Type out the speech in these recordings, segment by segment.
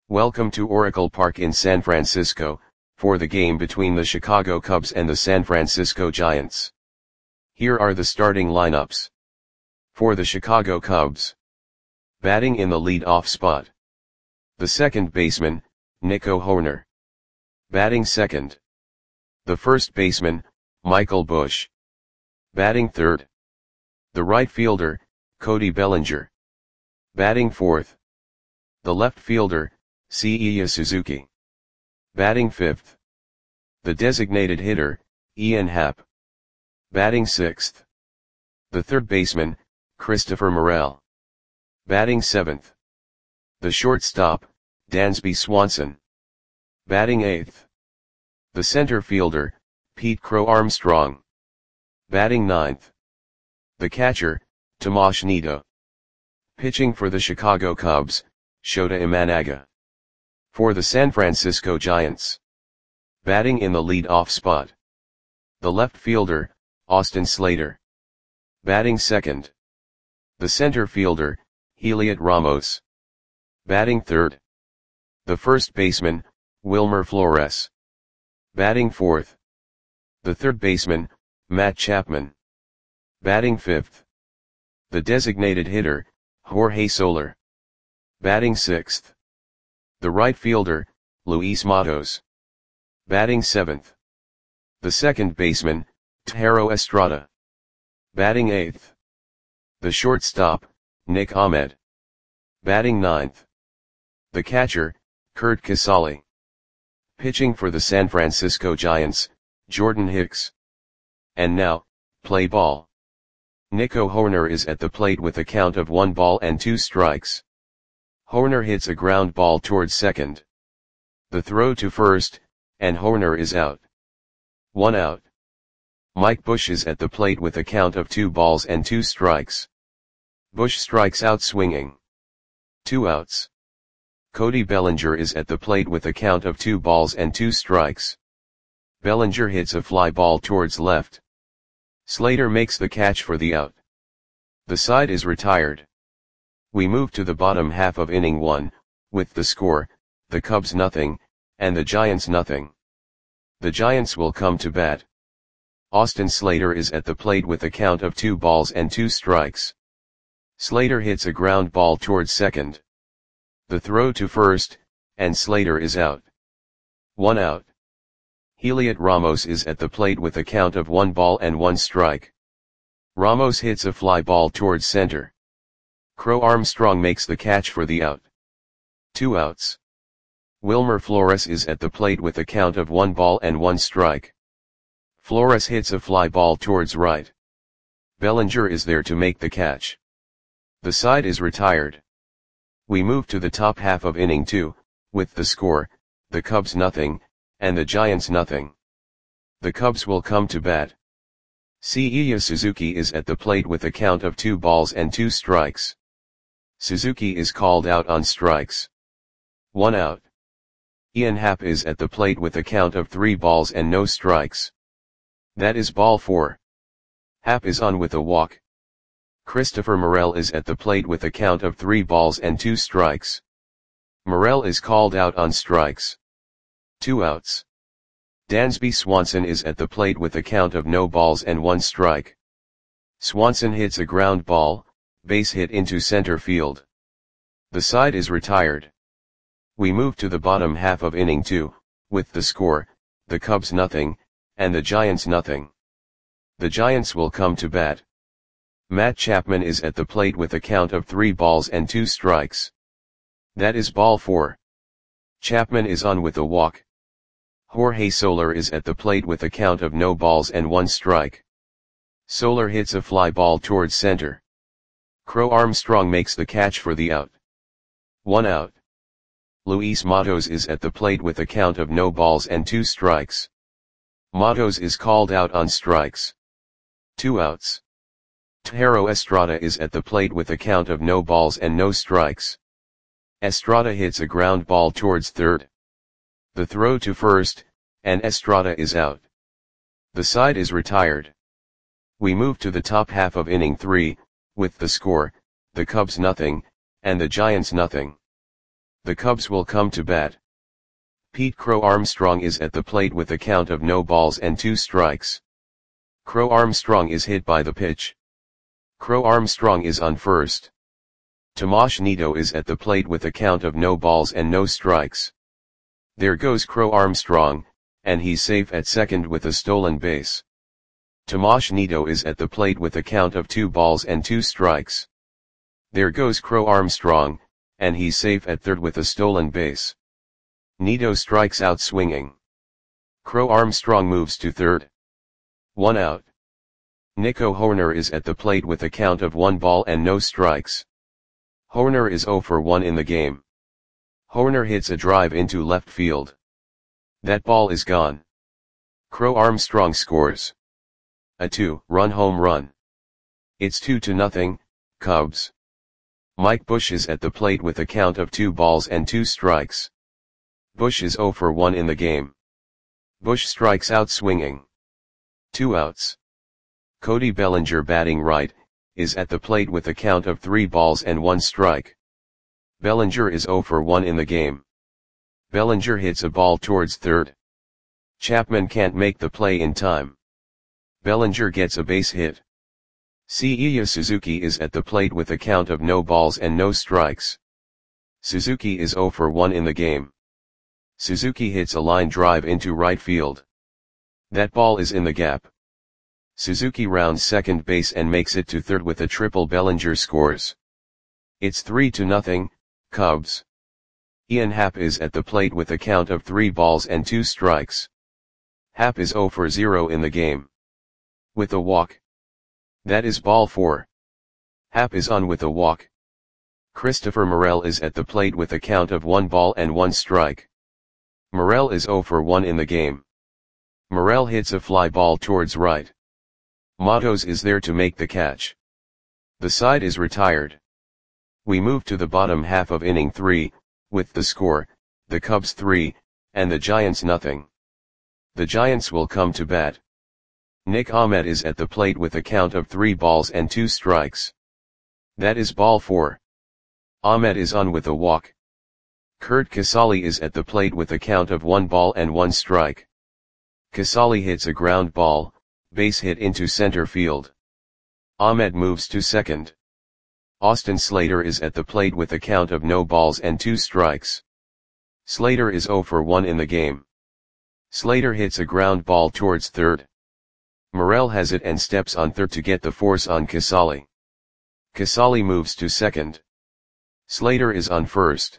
Welcome to Oracle Park in San Francisco, for the game between the Chicago Cubs and the San Francisco Giants. Here are the starting lineups. For the Chicago Cubs. Batting in the lead-off spot. The second baseman, Nico Hoerner. Batting second. The first baseman, Michael Busch. Batting third. The right fielder, Cody Bellinger. Batting fourth. The left fielder, Seiya Suzuki. Batting fifth. The designated hitter, Ian Happ. Batting sixth. The third baseman, Christopher Morel. Batting seventh. The shortstop, Dansby Swanson. Batting eighth. The center fielder, Pete Crow Armstrong. Batting ninth. The catcher, Tomas Nido. Pitching for the Chicago Cubs, Shota Imanaga. For the San Francisco Giants. Batting in the lead-off spot. The left fielder, Austin Slater. Batting second. The center fielder, Heliot Ramos. Batting third. The first baseman, Wilmer Flores. Batting fourth. The third baseman, Matt Chapman. Batting fifth. The designated hitter, Jorge Soler. Batting sixth. The right fielder, Luis Matos. Batting seventh. The second baseman, Thairo Estrada. Batting eighth. The shortstop, Nick Ahmed. Batting ninth. The catcher, Curt Casali. Pitching for the San Francisco Giants, Jordan Hicks. And now, play ball. Nico Hoerner is at the plate with a count of 1-2 strikes. Hoerner hits a ground ball towards second. The throw to first, and Hoerner is out. 1 out. Mike Busch is at the plate with a count of 2-2 strikes. Busch strikes out swinging. 2 outs. Cody Bellinger is at the plate with a count of 2-2 strikes. Bellinger hits a fly ball towards left. Slater makes the catch for the out. The side is retired. We move to the bottom half of inning 1, with the score, the Cubs nothing, and the Giants nothing. The Giants will come to bat. Austin Slater is at the plate with a count of 2-2 strikes. Slater hits a ground ball towards second. The throw to first, and Slater is out. 1 out. Heliot Ramos is at the plate with a count of 1-1 strike. Ramos hits a fly ball towards center. Crow Armstrong makes the catch for the out. 2 outs. Wilmer Flores is at the plate with a count of 1-1 strike. Flores hits a fly ball towards right. Bellinger is there to make the catch. The side is retired. We move to the top half of inning 2, with the score, the Cubs nothing, and the Giants nothing. The Cubs will come to bat. Seiya Suzuki is at the plate with a count of 2-2 strikes. Suzuki is called out on strikes. 1 out. Ian Happ is at the plate with a count of 3 strikes. That is ball 4. Happ is on with a walk. Christopher Morel is at the plate with a count of 3-2 strikes. Morel is called out on strikes. 2 outs. Dansby Swanson is at the plate with a count of 0-1 strike. Swanson hits a ground ball, base hit into center field. The side is retired. We move to the bottom half of inning 2, with the score, the Cubs nothing, and the Giants nothing. The Giants will come to bat. Matt Chapman is at the plate with a count of 3-2 strikes. That is ball 4. Chapman is on with a walk. Jorge Soler is at the plate with a count of 0-1 strike. Soler hits a fly ball towards center. Crow Armstrong makes the catch for the out. 1 out. Luis Matos is at the plate with a count of 0-2 strikes. Matos is called out on strikes. 2 outs. Thairo Estrada is at the plate with a count of 0 strikes. Estrada hits a ground ball towards third. The throw to first, and Estrada is out. The side is retired. We move to the top half of inning 3, with the score, the Cubs nothing, and the Giants nothing. The Cubs will come to bat. Pete Crow Armstrong is at the plate with a count of no balls and 2 strikes. Crow Armstrong is hit by the pitch. Crow Armstrong is on first. Tomas Nido is at the plate with a count of no balls and no strikes. There goes Crow Armstrong, and he's safe at second with a stolen base. Tomas Nido is at the plate with a count of 2 balls and 2 strikes. There goes Crow Armstrong, and he's safe at third with a stolen base. Nido strikes out swinging. Crow Armstrong moves to third. 1 out. Nico Hoerner is at the plate with a count of 1 ball and no strikes. Hoerner is 0 for 1 in the game. Hoerner hits a drive into left field. That ball is gone. Crow Armstrong scores a 2-run home run. It's 2-0, Cubs. Mike Bush is at the plate with a count of 2 balls and 2 strikes. Bush is 0 for 1 in the game. Bush strikes out swinging. 2 outs. Cody Bellinger, batting right, is at the plate with a count of 3 balls and 1 strike. Bellinger is 0 for 1 in the game. Bellinger hits a ball towards third. Chapman can't make the play in time. Bellinger gets a base hit. Seiya Suzuki is at the plate with a count of no balls and no strikes. Suzuki is 0 for 1 in the game. Suzuki hits a line drive into right field. That ball is in the gap. Suzuki rounds second base and makes it to third with a triple. Bellinger scores. It's 3-0, Cubs. Ian Happ is at the plate with a count of 3 balls and 2 strikes. Happ is 0 for 0 in the game. With a walk. That is ball 4. Happ is on with a walk. Christopher Morel is at the plate with a count of 1 ball and 1 strike. Morel is 0 for 1 in the game. Morel hits a fly ball towards right. Matos is there to make the catch. The side is retired. We move to the bottom half of inning 3, with the score, the Cubs 3, and the Giants nothing. The Giants will come to bat. Nick Ahmed is at the plate with a count of 3 balls and 2 strikes. That is ball 4. Ahmed is on with a walk. Curt Casali is at the plate with a count of 1 ball and 1 strike. Casali hits a ground ball, base hit into center field. Ahmed moves to second. Austin Slater is at the plate with a count of no balls and 2 strikes. Slater is 0 for 1 in the game. Slater hits a ground ball towards third. Morel has it and steps on third to get the force on Casali. Casali moves to second. Slater is on first.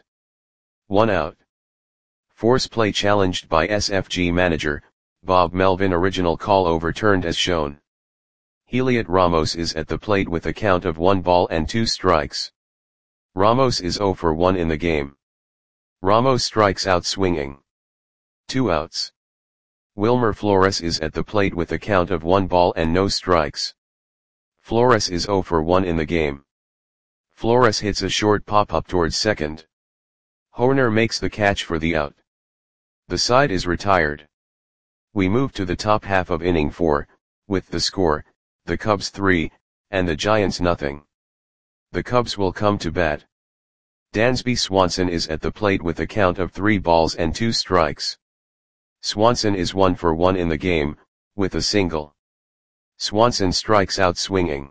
1 out. Force play challenged by SFG manager, Bob Melvin. Original call overturned as shown. Heliot Ramos is at the plate with a count of 1 ball and 2 strikes. Ramos is 0 for 1 in the game. Ramos strikes out swinging. 2 outs. Wilmer Flores is at the plate with a count of 1 ball and no strikes. Flores is 0 for 1 in the game. Flores hits a short pop-up towards second. Hoerner makes the catch for the out. The side is retired. We move to the top half of inning 4, with the score, the Cubs 3, and the Giants nothing. The Cubs will come to bat. Dansby Swanson is at the plate with a count of 3 balls and 2 strikes. Swanson is 1 for 1 in the game, with a single. Swanson strikes out swinging.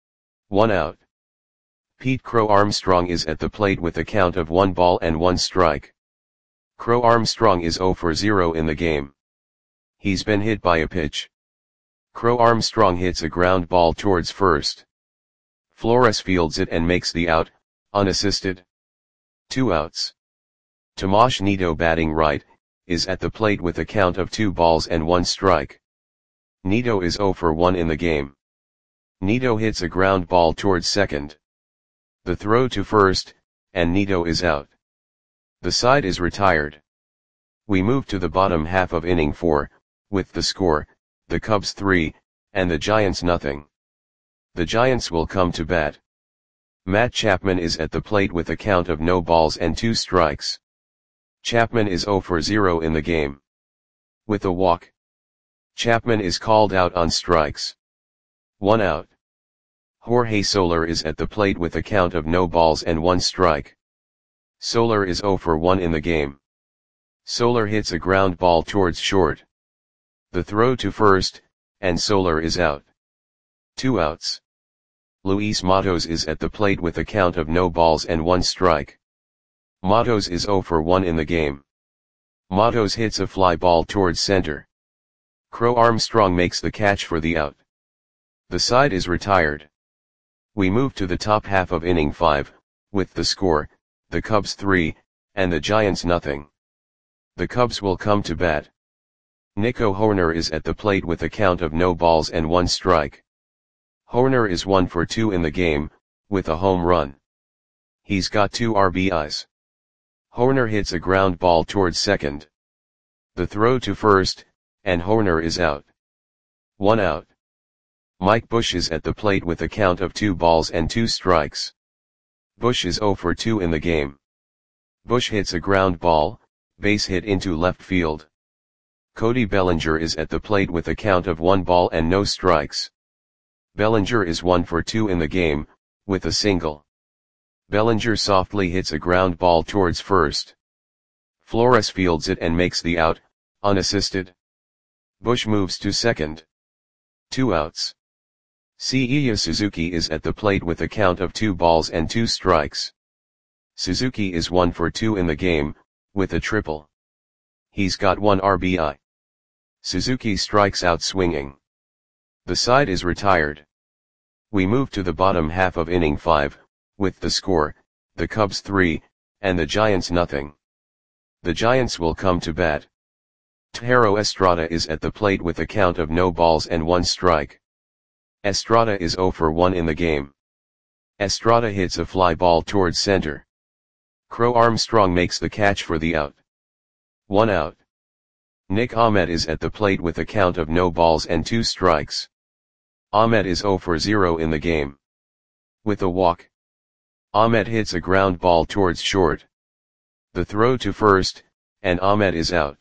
1 out. Pete Crow Armstrong is at the plate with a count of 1 ball and 1 strike. Crow Armstrong is 0 for 0 in the game. He's been hit by a pitch. Crow Armstrong hits a ground ball towards first. Flores fields it and makes the out, unassisted. 2 outs. Tomas Nido, batting right, is at the plate with a count of 2 balls and 1 strike. Nido is 0 for 1 in the game. Nido hits a ground ball towards second. The throw to first, and Nido is out. The side is retired. We move to the bottom half of inning 4, with the score, the Cubs 3, and the Giants nothing. The Giants will come to bat. Matt Chapman is at the plate with a count of no balls and 2 strikes. Chapman is 0 for 0 in the game. With a walk. Chapman is called out on strikes. 1 out. Jorge Soler is at the plate with a count of no balls and 1 strike. Solar is 0 for 1 in the game. Solar hits a ground ball towards short. The throw to first, and Solar is out. 2 outs. Luis Matos is at the plate with a count of no balls and 1 strike. Matos is 0 for 1 in the game. Matos hits a fly ball towards center. Crow Armstrong makes the catch for the out. The side is retired. We move to the top half of inning 5, with the score, the Cubs 3, and the Giants nothing. The Cubs will come to bat. Nico Hoerner is at the plate with a count of no balls and 1 strike. Hoerner is 1 for 2 in the game, with a home run. He's got 2 RBIs. Hoerner hits a ground ball towards second. The throw to first, and Hoerner is out. 1 out. Mike Bush is at the plate with a count of 2 balls and 2 strikes. Bush is 0 for 2 in the game. Bush hits a ground ball, base hit into left field. Cody Bellinger is at the plate with a count of 1 ball and no strikes. Bellinger is 1 for 2 in the game, with a single. Bellinger softly hits a ground ball towards first. Flores fields it and makes the out, unassisted. Bush moves to second. 2 outs. Seiya Suzuki is at the plate with a count of 2 balls and 2 strikes. Suzuki is 1 for 2 in the game, with a triple. He's got 1 RBI. Suzuki strikes out swinging. The side is retired. We move to the bottom half of inning 5, with the score, the Cubs 3, and the Giants nothing. The Giants will come to bat. Thairo Estrada is at the plate with a count of no balls and 1 strike. Estrada is 0 for 1 in the game. Estrada hits a fly ball towards center. Crow Armstrong makes the catch for the out. 1 out. Nick Ahmed is at the plate with a count of no balls and 2 strikes. Ahmed is 0 for 0 in the game. With a walk. Ahmed hits a ground ball towards short. The throw to first, and Ahmed is out.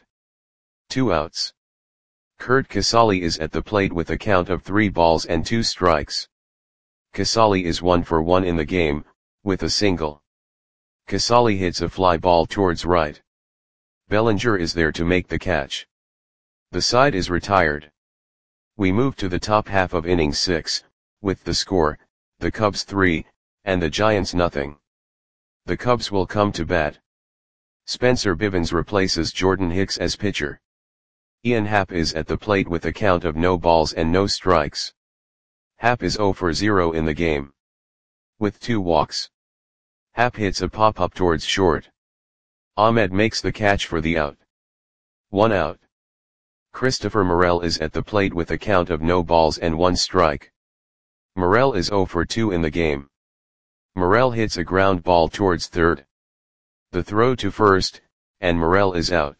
2 outs. Curt Casali is at the plate with a count of 3 balls and 2 strikes. Casali is 1 for 1 in the game, with a single. Casali hits a fly ball towards right. Bellinger is there to make the catch. The side is retired. We move to the top half of inning 6, with the score, the Cubs 3, and the Giants nothing. The Cubs will come to bat. Spencer Bivens replaces Jordan Hicks as pitcher. Ian Happ is at the plate with a count of no balls and no strikes. Happ is 0 for 0 in the game. With 2 walks. Happ hits a pop-up towards short. Ahmed makes the catch for the out. 1 out. Christopher Morel is at the plate with a count of no balls and 1 strike. Morel is 0 for 2 in the game. Morel hits a ground ball towards third. The throw to first, and Morel is out.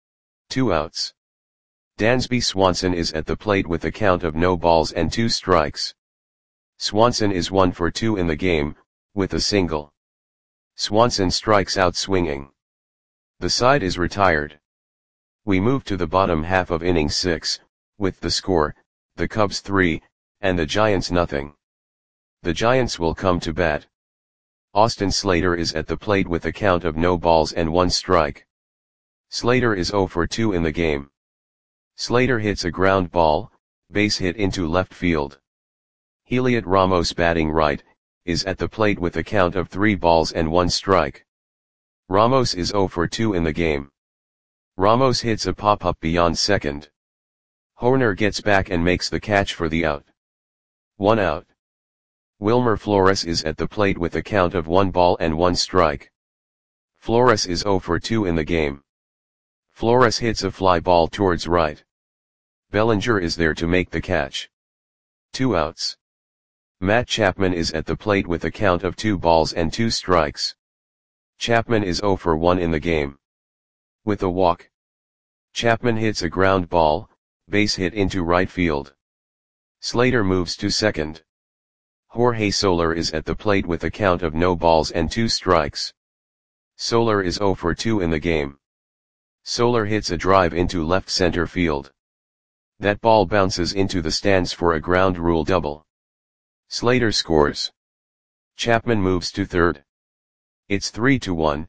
2 outs. Dansby Swanson is at the plate with a count of no balls and 2 strikes. Swanson is 1 for 2 in the game, with a single. Swanson strikes out swinging. The side is retired. We move to the bottom half of inning 6, with the score, the Cubs 3, and the Giants nothing. The Giants will come to bat. Austin Slater is at the plate with a count of no balls and 1 strike. Slater is 0 for 2 in the game. Slater hits a ground ball, base hit into left field. Heliot Ramos batting right, is at the plate with a count of 3 balls and 1 strike. Ramos is 0 for 2 in the game. Ramos hits a pop-up beyond second. Hoerner gets back and makes the catch for the out. 1 out. Wilmer Flores is at the plate with a count of 1 ball and 1 strike. Flores is 0 for 2 in the game. Flores hits a fly ball towards right. Bellinger is there to make the catch. 2 outs. Matt Chapman is at the plate with a count of 2 balls and 2 strikes. Chapman is 0 for 1 in the game. With a walk. Chapman hits a ground ball, base hit into right field. Slater moves to second. Jorge Soler is at the plate with a count of no balls and 2 strikes. Soler is 0 for 2 in the game. Soler hits a drive into left center field. That ball bounces into the stands for a ground rule double. Slater scores. Chapman moves to third. It's 3-1,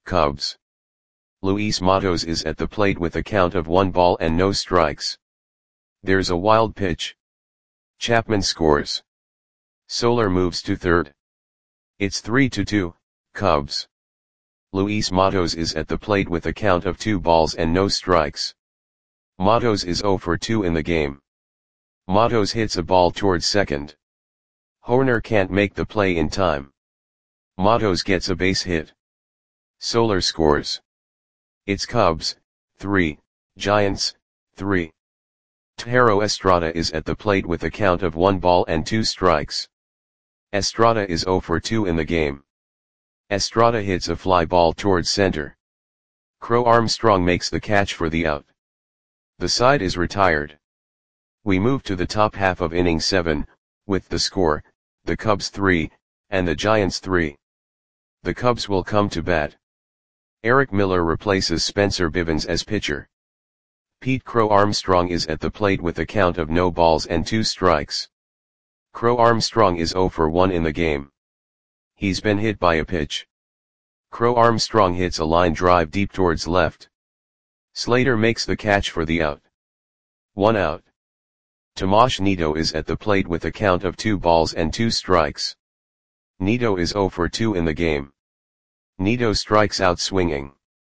Cubs. Luis Matos is at the plate with a count of 1 ball and no strikes. There's a wild pitch. Chapman scores. Soler moves to third. It's 3-2, Cubs. Luis Matos is at the plate with a count of 2 balls and no strikes. Matos is 0 for 2 in the game. Matos hits a ball towards second. Hoerner can't make the play in time. Matos gets a base hit. Soler scores. It's Cubs, 3, Giants, 3. Thairo Estrada is at the plate with a count of 1 ball and 2 strikes. Estrada is 0 for 2 in the game. Estrada hits a fly ball towards center. Crow Armstrong makes the catch for the out. The side is retired. We move to the top half of inning 7, with the score, the Cubs 3, and the Giants 3. The Cubs will come to bat. Eric Miller replaces Spencer Bivens as pitcher. Pete Crow Armstrong is at the plate with a count of no balls and 2 strikes. Crow Armstrong is 0 for 1 in the game. He's been hit by a pitch. Crow Armstrong hits a line drive deep towards left. Slater makes the catch for the out. 1 out. Tomas Nido is at the plate with a count of 2 balls and 2 strikes. Nido is 0 for 2 in the game. Nido strikes out swinging.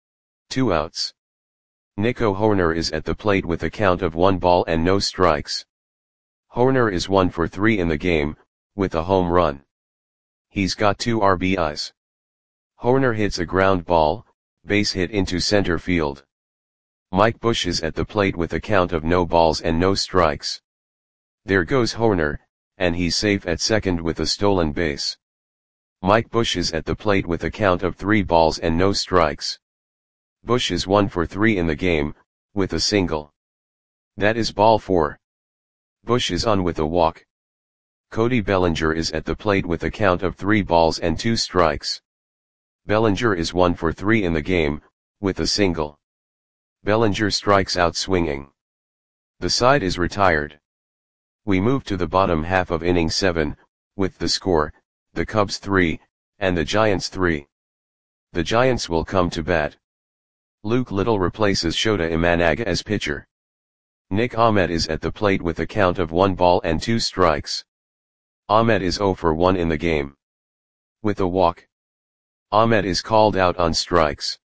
2 outs. Nico Hoerner is at the plate with a count of 1 ball and no strikes. Hoerner is 1 for 3 in the game, with a home run. He's got 2 RBIs. Hoerner hits a ground ball, base hit into center field. Mike Bush is at the plate with a count of no balls and no strikes. There goes Hoerner, and he's safe at second with a stolen base. Mike Bush is at the plate with a count of 3 balls and no strikes. Bush is 1 for 3 in the game, with a single. That is ball 4. Bush is on with a walk. Cody Bellinger is at the plate with a count of 3 balls and 2 strikes. Bellinger is 1 for 3 in the game, with a single. Bellinger strikes out swinging. The side is retired. We move to the bottom half of inning 7, with the score, the Cubs 3, and the Giants 3. The Giants will come to bat. Luke Little replaces Shota Imanaga as pitcher. Nick Ahmed is at the plate with a count of 1 ball and 2 strikes. Ahmed is 0 for 1 in the game. With a walk. Ahmed is called out on strikes.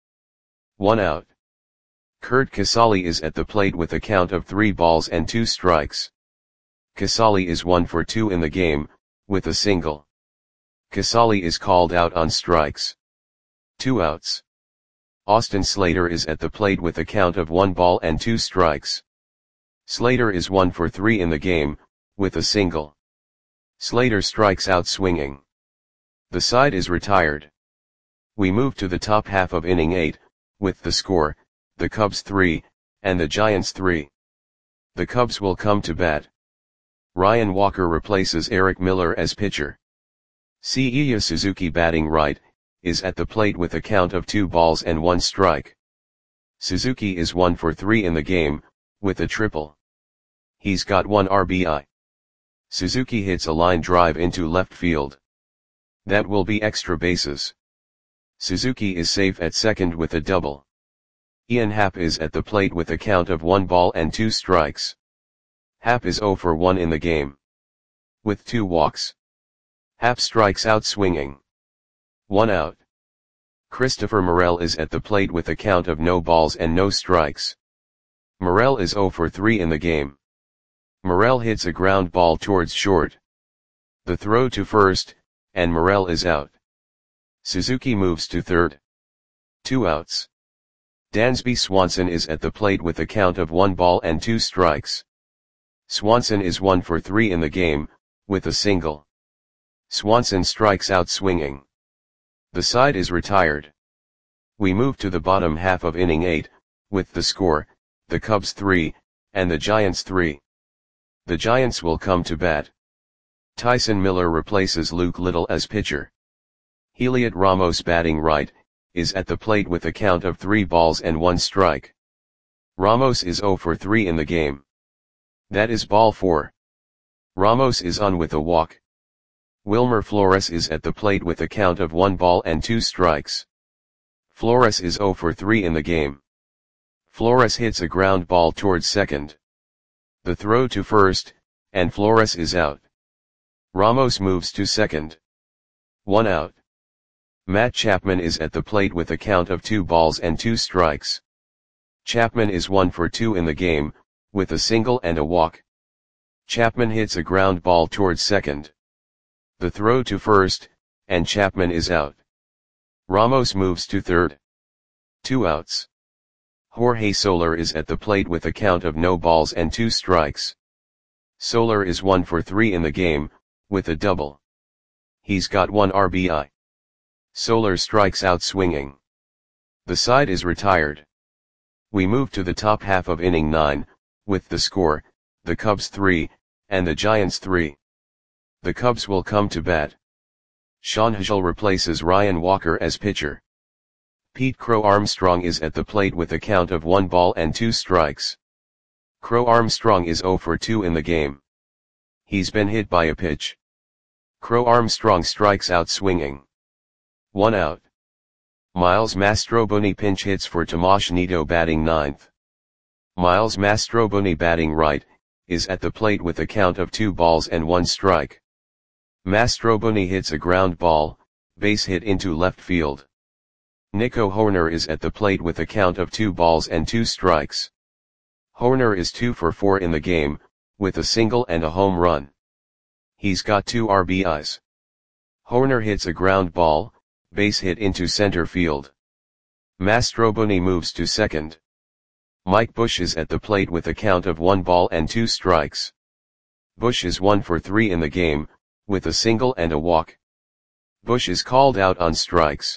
1 out. Curt Casali is at the plate with a count of 3 balls and 2 strikes. Casali is 1 for 2 in the game, with a single. Casali is called out on strikes. 2 outs. Austin Slater is at the plate with a count of 1 ball and 2 strikes. Slater is 1 for 3 in the game, with a single. Slater strikes out swinging. The side is retired. We move to the top half of inning 8, with the score, the Cubs 3, and the Giants 3. The Cubs will come to bat. Ryan Walker replaces Eric Miller as pitcher. Seiya Suzuki batting right, is at the plate with a count of 2 balls and 1 strike. Suzuki is 1 for 3 in the game, with a triple. He's got 1 RBI. Suzuki hits a line drive into left field. That will be extra bases. Suzuki is safe at second with a double. Ian Happ is at the plate with a count of 1 ball and 2 strikes. Happ is 0 for 1 in the game. With 2 walks. Happ strikes out swinging. 1 out. Christopher Morel is at the plate with a count of no balls and no strikes. Morel is 0 for 3 in the game. Morel hits a ground ball towards short. The throw to first, and Morel is out. Suzuki moves to third. 2 outs. Dansby Swanson is at the plate with a count of 1 ball and 2 strikes. Swanson is 1 for 3 in the game, with a single. Swanson strikes out swinging. The side is retired. We move to the bottom half of inning 8, with the score, the Cubs 3, and the Giants 3. The Giants will come to bat. Tyson Miller replaces Luke Little as pitcher. Heliot Ramos batting right, is at the plate with a count of 3 balls and 1 strike. Ramos is 0 for 3 in the game. That is ball 4. Ramos is on with a walk. Wilmer Flores is at the plate with a count of 1 ball and 2 strikes. Flores is 0 for 3 in the game. Flores hits a ground ball towards second. The throw to first, and Flores is out. Ramos moves to second. 1 out. Matt Chapman is at the plate with a count of 2 balls and 2 strikes. Chapman is 1 for 2 in the game, with a single and a walk. Chapman hits a ground ball towards second. The throw to first, and Chapman is out. Ramos moves to third. 2 outs. Jorge Soler is at the plate with a count of no balls and 2 strikes. Soler is 1 for 3 in the game, with a double. He's got 1 RBI. Soler strikes out swinging. The side is retired. We move to the top half of inning 9, with the score, the Cubs 3, and the Giants 3. The Cubs will come to bat. Sean Hagel replaces Ryan Walker as pitcher. Pete Crow Armstrong is at the plate with a count of 1 ball and 2 strikes. Crow Armstrong is 0 for 2 in the game. He's been hit by a pitch. Crow Armstrong strikes out swinging. 1 out. Miles Mastroboni pinch hits for Tomas Nido batting 9th. Miles Mastroboni batting right, is at the plate with a count of 2 balls and 1 strike. Mastroboni hits a ground ball, base hit into left field. Nico Hoerner is at the plate with a count of 2 balls and 2 strikes. Hoerner is 2 for 4 in the game, with a single and a home run. He's got 2 RBIs. Hoerner hits a ground ball, base hit into center field. Mastroboni moves to second. Mike Bush is at the plate with a count of 1 ball and 2 strikes. Bush is 1 for 3 in the game, with a single and a walk. Bush is called out on strikes.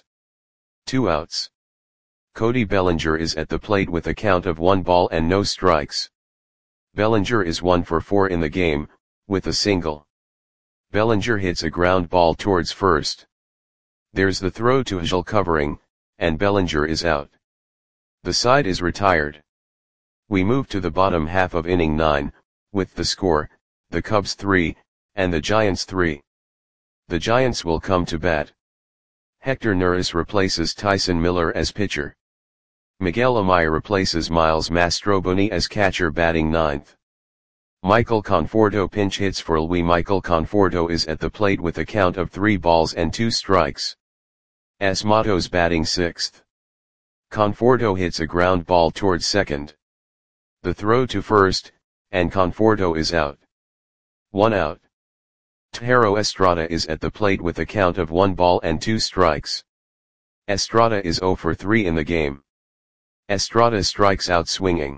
2 outs. Cody Bellinger is at the plate with a count of 1 ball and no strikes. Bellinger is 1 for 4 in the game, with a single. Bellinger hits a ground ball towards first. There's the throw to Hagel covering, and Bellinger is out. The side is retired. We move to the bottom half of inning 9, with the score, the Cubs 3, and the Giants 3. The Giants will come to bat. Hector Neris replaces Tyson Miller as pitcher. Miguel Amaya replaces Miles Mastroboni as catcher batting 9th. Michael Conforto pinch hits for Luis. Michael Conforto is at the plate with a count of 3 balls and 2 strikes. S. Matos batting 6th. Conforto hits a ground ball towards second. The throw to first, and Conforto is out. 1 out. Tejero Estrada is at the plate with a count of 1 ball and 2 strikes. Estrada is 0 for 3 in the game. Estrada strikes out swinging.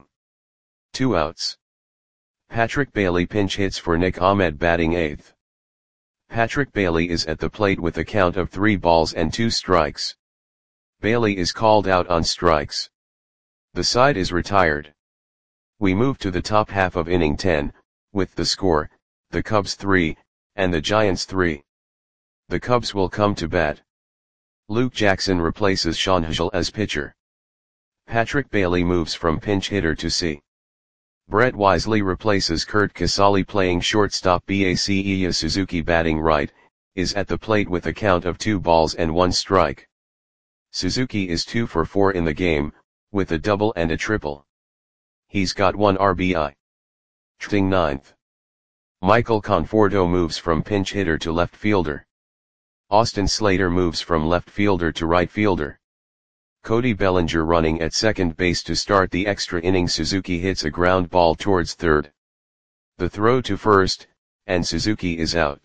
2 outs. Patrick Bailey pinch hits for Nick Ahmed batting 8th. Patrick Bailey is at the plate with a count of 3 balls and 2 strikes. Bailey is called out on strikes. The side is retired. We move to the top half of inning 10, with the score, the Cubs 3, and the Giants 3. The Cubs will come to bat. Luke Jackson replaces Sean Hagel as pitcher. Patrick Bailey moves from pinch hitter to C. Brett Wisely replaces Kurt Casali playing shortstop. Baceya Suzuki batting right, is at the plate with a count of 2 balls and 1 strike. Suzuki is 2 for 4 in the game, with a double and a triple. He's got 1 RBI. Hitting 9th. Michael Conforto moves from pinch hitter to left fielder. Austin Slater moves from left fielder to right fielder. Cody Bellinger running at second base to start the extra inning. Suzuki hits a ground ball towards third. The throw to first, and Suzuki is out.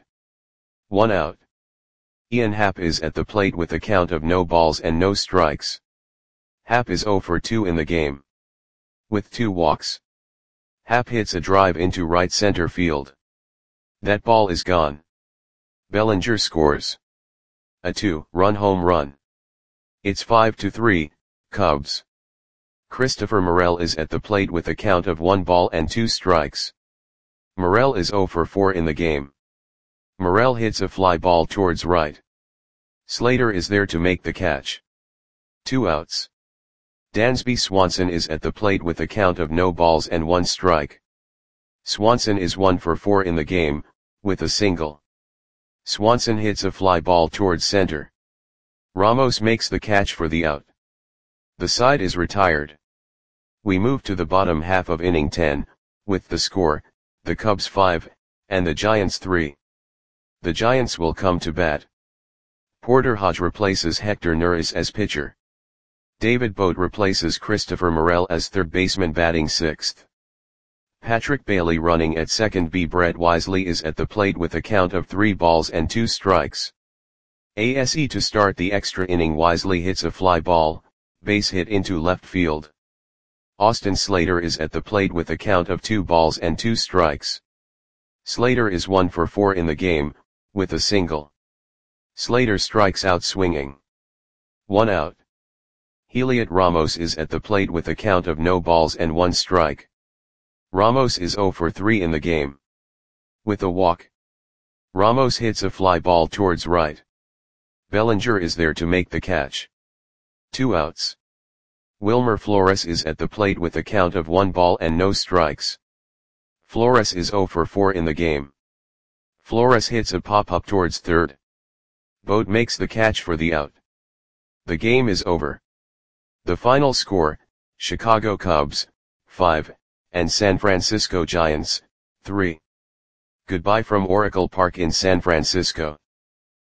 1 out. Ian Happ is at the plate with a count of no balls and no strikes. Happ is 0 for 2 in the game. With 2 walks. Happ hits a drive into right center field. That ball is gone. Bellinger scores a 2-run home run. It's 5-3, Cubs. Christopher Morel is at the plate with a count of 1 ball and 2 strikes. Morel is 0 for 4 in the game. Morel hits a fly ball towards right. Slater is there to make the catch. 2 outs. Dansby Swanson is at the plate with a count of no balls and 1 strike. Swanson is 1 for 4 in the game, with a single. Swanson hits a fly ball towards center. Ramos makes the catch for the out. The side is retired. We move to the bottom half of inning 10, with the score, the Cubs 5, and the Giants 3. The Giants will come to bat. Porter Hodge replaces Hector Neris as pitcher. David Bote replaces Christopher Morel as third baseman batting sixth. Patrick Bailey running at second. Brett Wisely is at the plate with a count of 3 balls and 2 strikes. ASE to start the extra inning. Wisely hits a fly ball, base hit into left field. Austin Slater is at the plate with a count of 2 balls and 2 strikes. Slater is 1 for 4 in the game, with a single. Slater strikes out swinging. 1 out. Heliot Ramos is at the plate with a count of no balls and 1 strike. Ramos is 0 for 3 in the game. With a walk. Ramos hits a fly ball towards right. Bellinger is there to make the catch. 2 outs. Wilmer Flores is at the plate with a count of 1 ball and no strikes. Flores is 0 for 4 in the game. Flores hits a pop-up towards third. Bote makes the catch for the out. The game is over. The final score, Chicago Cubs, 5, and San Francisco Giants, 3. Goodbye from Oracle Park in San Francisco.